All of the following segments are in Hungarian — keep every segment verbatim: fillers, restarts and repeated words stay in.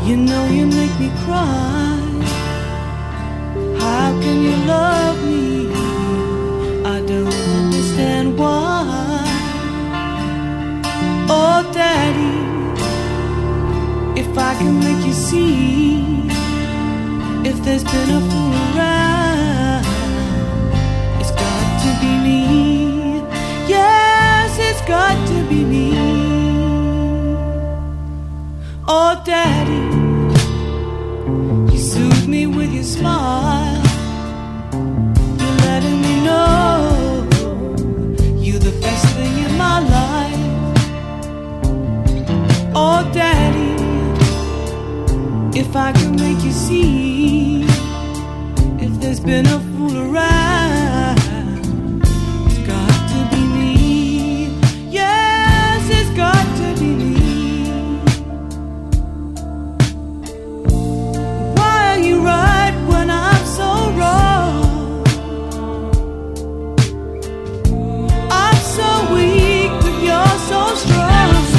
You know you make me cry. How can you love me? I don't understand why. Oh, Daddy, if I can make you see, if there's been a fool around, it's got to be me. Yes, it's got to be me. Oh, Daddy, you soothe me with your smile. You're letting me know you're the best thing in my life. Oh, Daddy, if I can make you see, if there's been a fool around, it's got to be me. Yes, it's got to be me. Why are you right when I'm so wrong? I'm so weak, but you're so strong.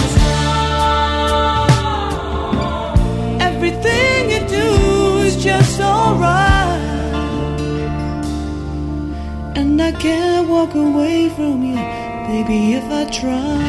Everything you do is just so right, and I can't walk away from you, baby, if I try.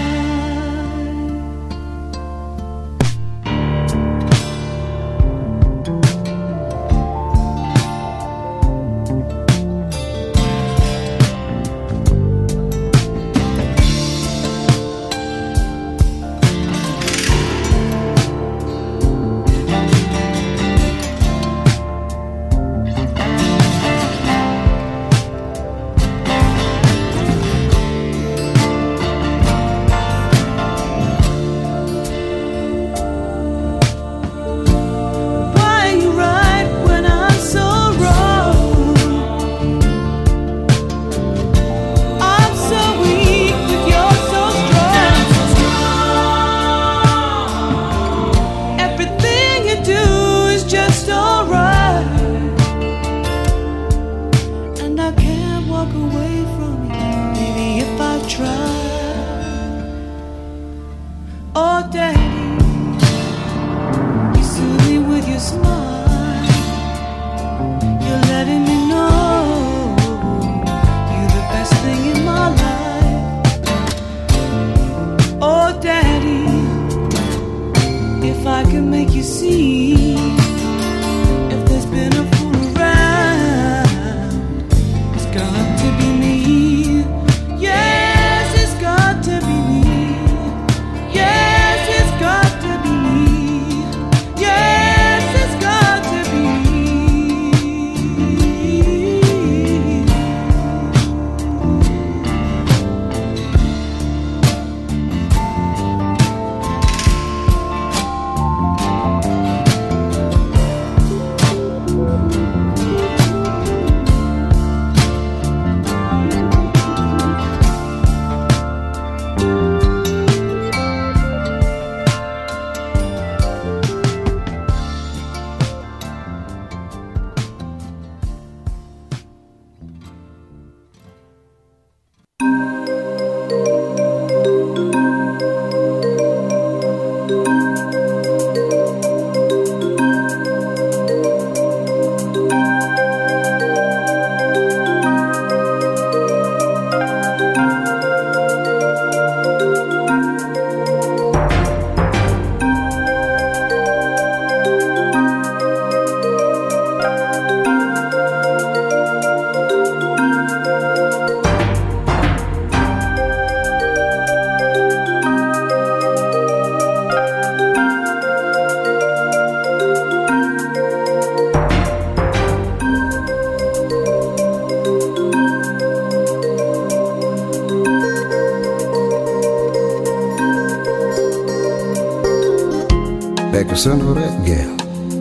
Megköszönöm reggel,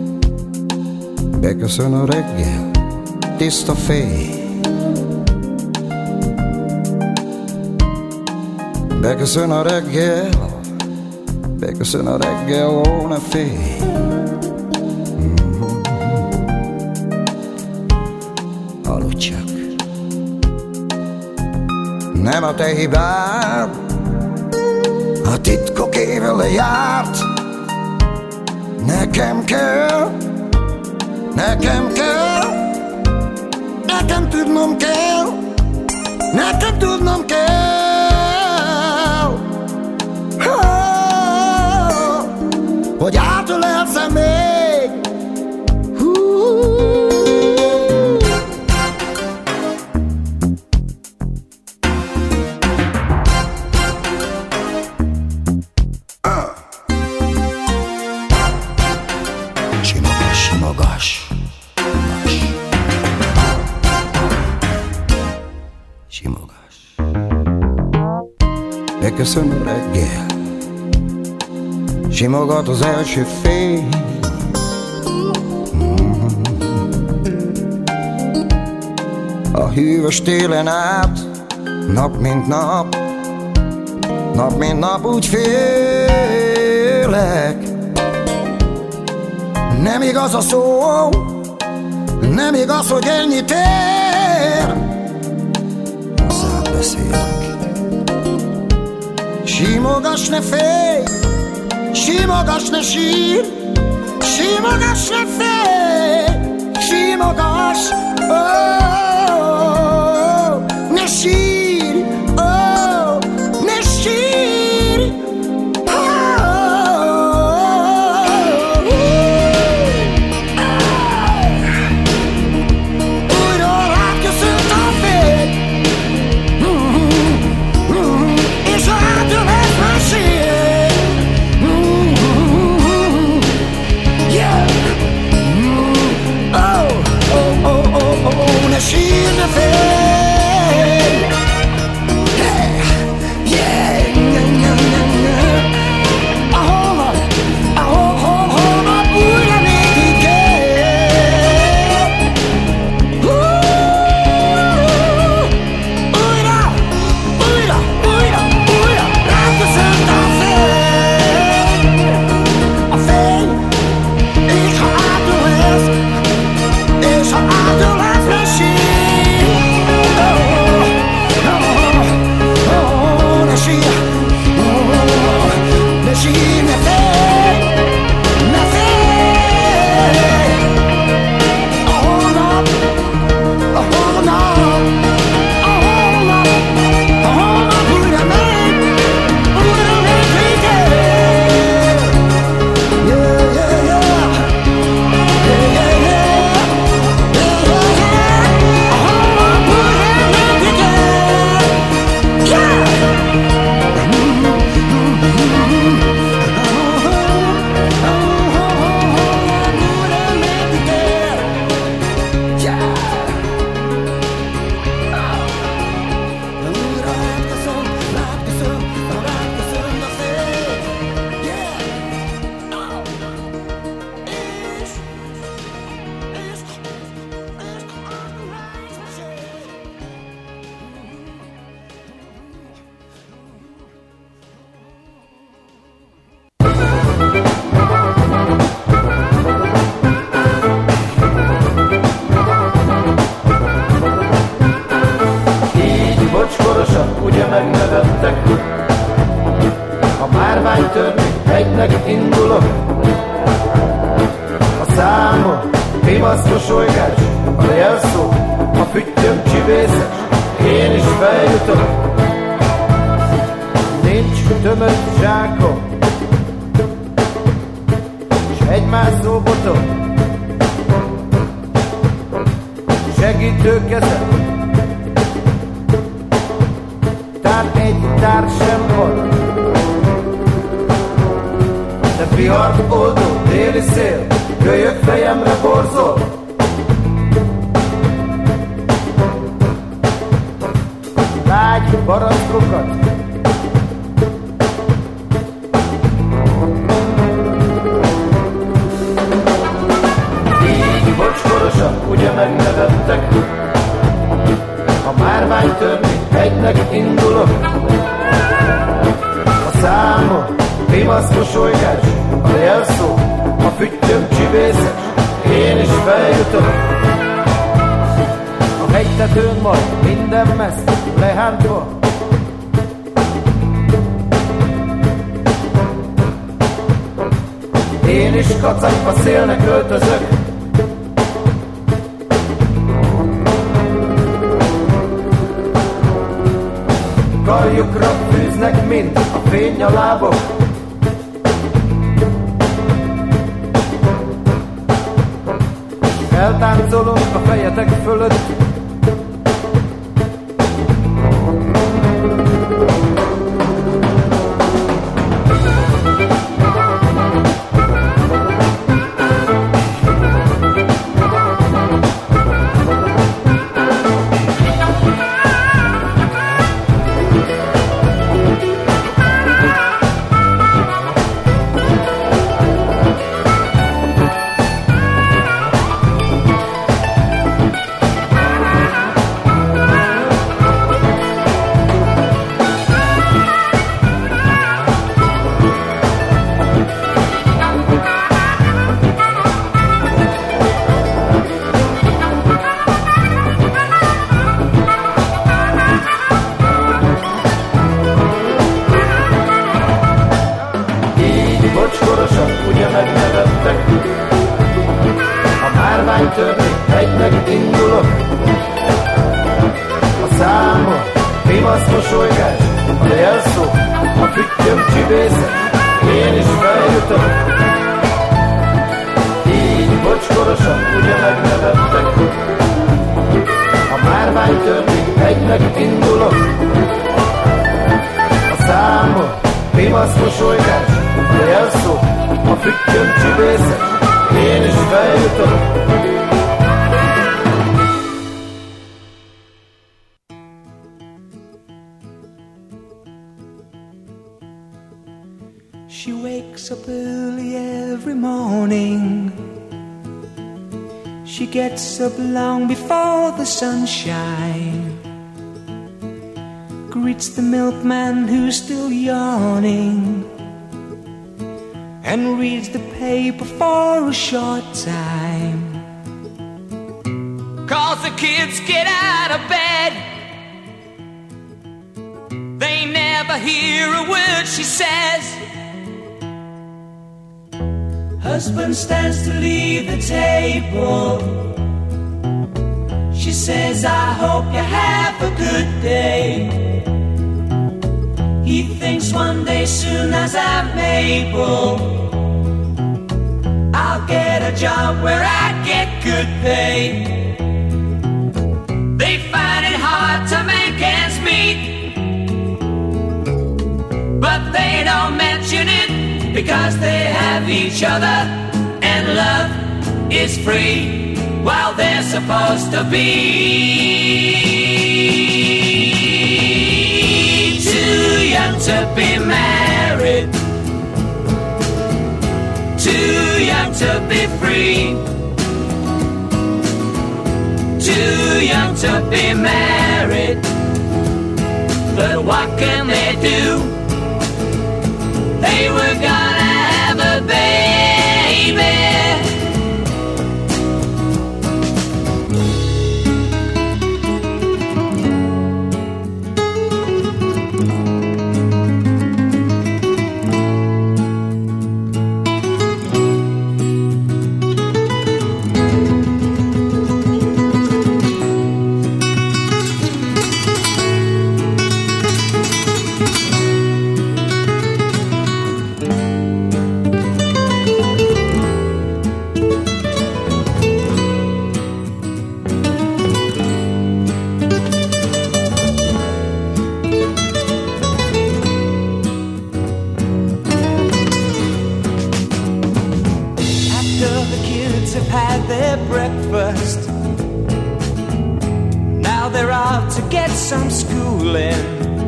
megköszönöm reggel, tiszta fény. Megköszönöm reggel, megköszönöm reggel, volna fény. Mm-hmm. Hallod csak, nem a te hibád, a titkok éve lejárt. Nekem kell, nekem kell, nekem tudnom kell, nekem tudnom kell, oh, hogy átölelszem még. Simogass, simogass. Beköszön reggel, simogat az első fény. A hűvös télen át, nap mint nap, nap mint nap úgy félek. Nem igaz a szó, nem igaz, hogy ennyit ér. Hozzád beszélek. Simogass, ne félj, simogass, ne sír, simogass, ne félj, simogass, oh, ne sír, oh, ne sír, oh. Újra ráköszönt a fény, és átölelt mesél. Yeah. Oh, oh, oh, oh, oh, ne sír, ne félj. Yeah, yeah, yeah, yeah, yeah. A holnap, a hol, hol, holnap újra néki kell. Újra, újra, újra, újra ráköszönt a fény. A fény, és ha átölelsz, és ha átölelsz, ne sír. Oh, oh, oh, ne sír, oh, ne sír, ne félj, ne félj. A holnap, a holnap, a holnap, a holnap újra megy, újra megy végig. Yeah, yeah, yeah. Yeah, yeah, yeah. Yeah, yeah, yeah. A holnap újra megy végig. Yeah. Így bocskorosan, ugye megnevettek, a márvány törni, egynek indulok. A számom, pimaszkos olygás, a jelszó, a füttyöm csibészes, én is feljutok. Nincs tömött zsákom, s egymászó botok, segítő kezem, tán egy tár sem van. De vihart oldó déli szél, kölyök fejemre borzol. Lágy barackokat, így bocskorosan, ugye megnevettek, a márvány törni, egynek indulok. A számom, pimaszkos olygás, a jelszó, a füttyöm csibészes, én is feljutok. A hegytetőn majd minden messze lehántva, én én is kacagva szélnek öltözök. Karjukra fűznek, mint a fény a lábok. Eltáncolunk a fejetek fölött. She wakes up early every morning. She gets up long before the sunshine. Greets the milkman who's still yawning, and reads the paper for a short time. Cause the kids get out of bed, they never hear a word she says. Husband stands to leave the table. She says, I hope you have a good day. He thinks one day soon as I'm able, I'll get a job where I get good pay. They find it hard to make ends meet, but they don't mention it because they have each other, and love is free while they're supposed to be too young to be married, too young to be free, too young to be married. But what can they do? They were gonna have a baby. Breakfast. Now they're out to get some schooling.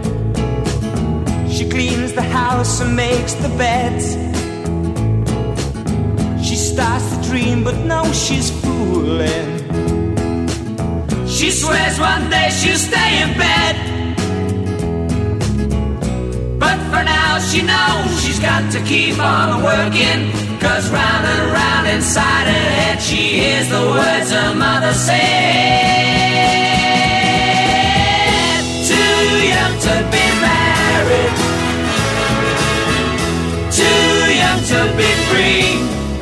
She cleans the house and makes the beds. She starts to dream, but no, she's fooling. She swears one day she'll stay in bed, but for now she knows she's got to keep on working. Cause round and round inside her head she hears the words her mother said. Too young to be married, too young to be free,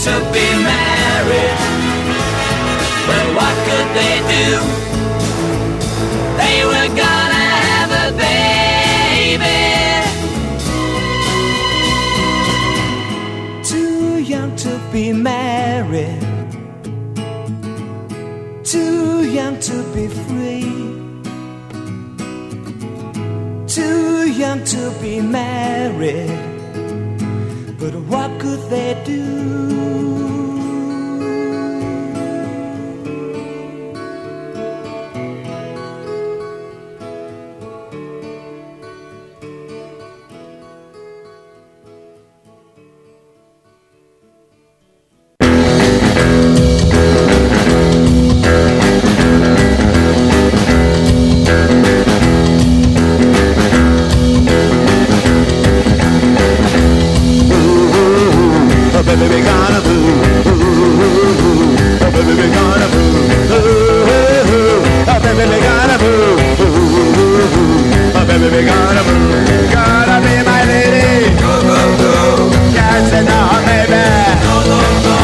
to be married, but what could they do? They were gonna have a baby. Too young to be married, too young to be free, too young to be married, but what could they do? Baby, gonna move. Oh, baby, we gonna move. Oh, baby, we gonna move. Oh, baby, we gonna move. Gonna be my lady. Go, go, go. Can't say no, baby. No, no, no.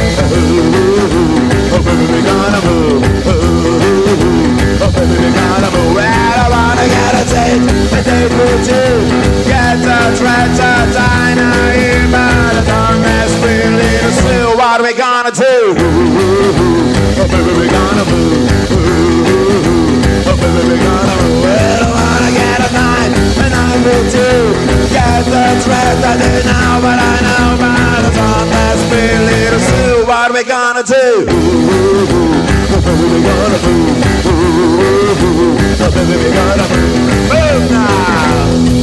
Oh, baby, we gonna move. Oh, baby, we gonna move. Well, I wanna get a date, a date for two. Get a treasure, diner, but a tongue that's really the slew. What are we gonna do? Oh, baby, we gonna move. Oh, baby, we gonna move. Well, I wanna get a night, and I will do. Get the treasure, I do now, but I know by the tongue that's really the slew. What are we gonna do? Oh, baby, we gonna move. Oh, baby, we gonna move. Move now.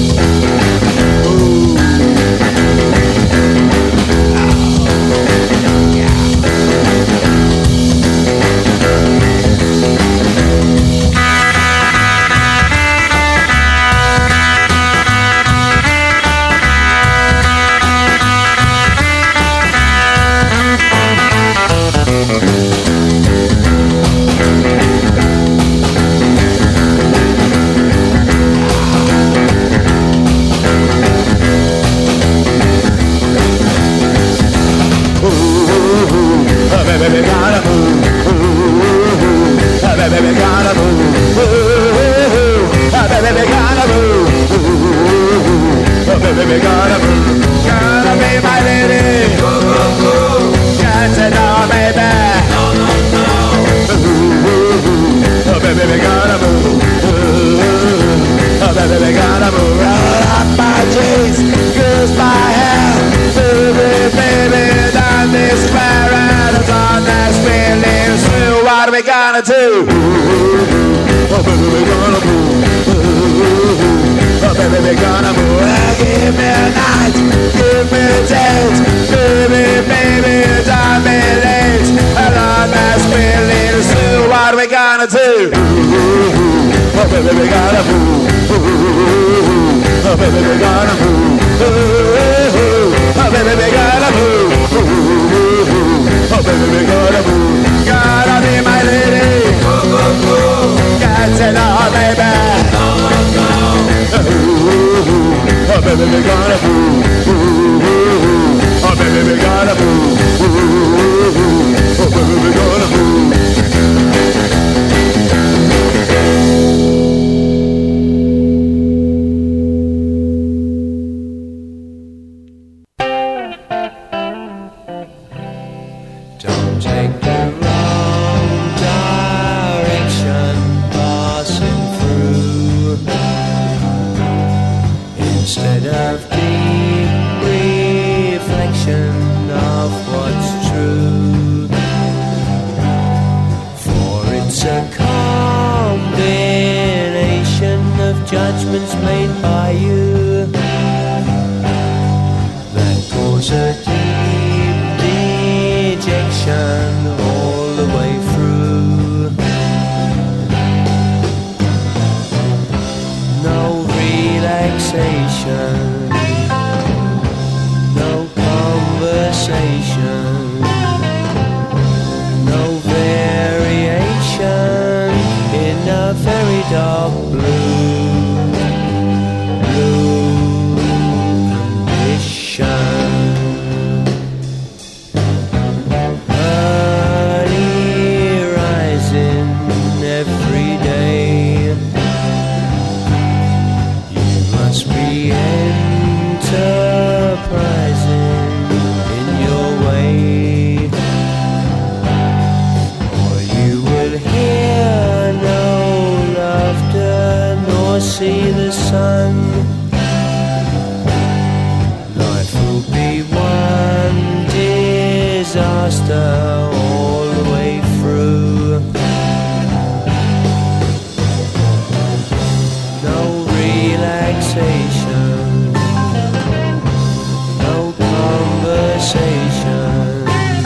Baby, gotta move. Baby, gotta move. Baby, gotta move. Baby, gotta move. Gotta be my lady. Go, go, go. Can't say no, baby. No, no, no. Baby, gotta move. Baby, gotta move. Roll up my jeans, goose my hair. Baby, baby, down this square. That's feeling through. What are we gonna do? Oh, baby, we gonna move. Oh, baby, we gonna move. Well, give me a night, give me a date. Baby, baby, don't be late. Along that's feeling through. What are we gonna do? Oh, baby, we gotta move. Oh, baby, we gotta move. Oh, baby, we gotta move. Oh, baby, we gotta move. Gotta be my lady. Go, go, go. Can't say no, baby. No, no, no. Oh, baby, we gotta move. Oh, baby, we gotta move. Oh, baby, we gotta move. Judgments made by you that cause a deep dejection all the way through. No relaxation, no conversation, no variation in a very dark blue. faster all the way through. No relaxation, no conversation,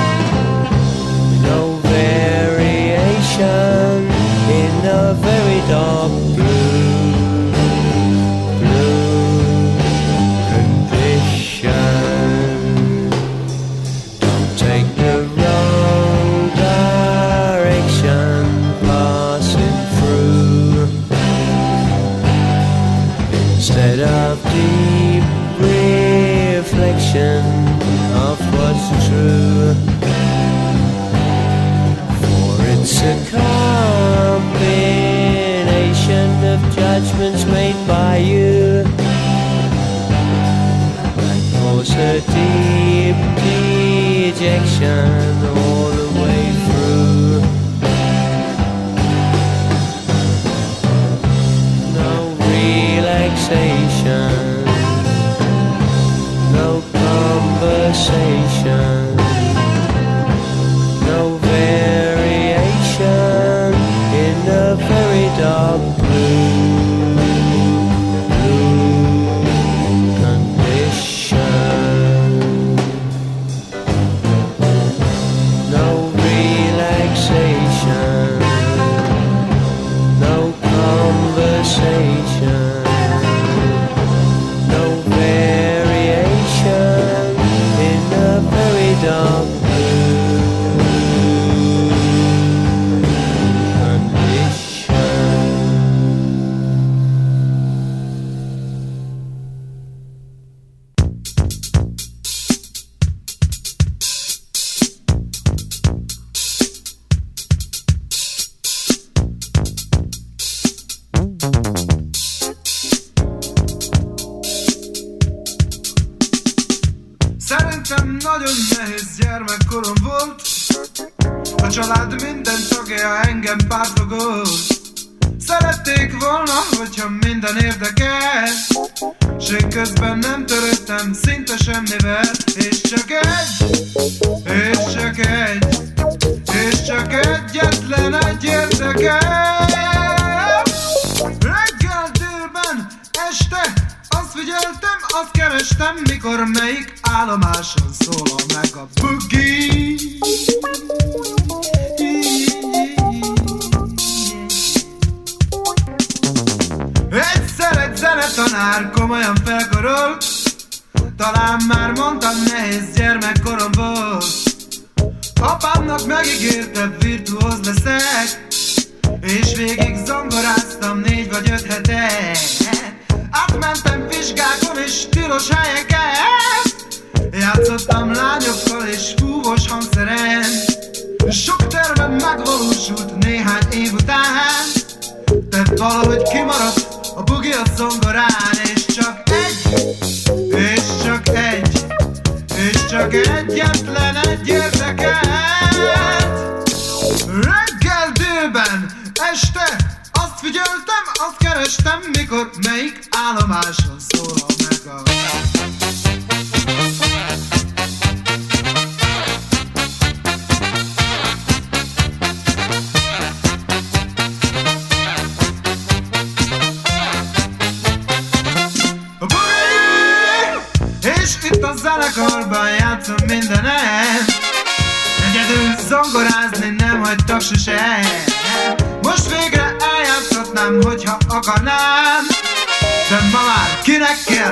no variation in a very dark blue, blue condition. Don't take the wrong direction passing through. Instead of deep reflection of what's true, for it's a combination of judgments made by you that cause a deep dejection all the way through. No relaxation, no conversation, no variation in a very dark blue, blue condition. No relaxation, no conversation, no variation in a very dark blue condition. Szerintem nagyon nehéz gyermekkorom volt. A család minden tagja engem pártogott. Szerették volna, hogyha minden érdekes, s én közben nem törődtem szinte semmivel. És csak egy, és csak egy, és csak egyetlen egy érdekel. Reggel, délben, este azt figyeltem, azt kerestem, mikor melyik állomáson szólal meg a boogie. Egyszer egy zenetanár komolyan felkarol, talán már mondtam, nehéz gyermekkorom volt. Apámnak megígérte, virtuóz leszek, és végig zongoráztam négy vagy öt hete. Átmentem vizsgákon és tilos helyeken, játszottam lányokkal és fúvós hangszeren. Sok tervem megvalósult néhány év után, de valahogy kimaradt a bugi a zongorán. És csak egy, és csak egy, és csak egyetlen egy érdekelt. Reggel, délben, este azt figyeltem, azt kerestem, mikor melyik állomáson szólal meg a... A boogie! És itt a zenekarban játszom mindenen, egyedül zongorázni nem hagytak sosem. Most végre eljátszhatnám, hogyha akarnám, de ma már kinek kell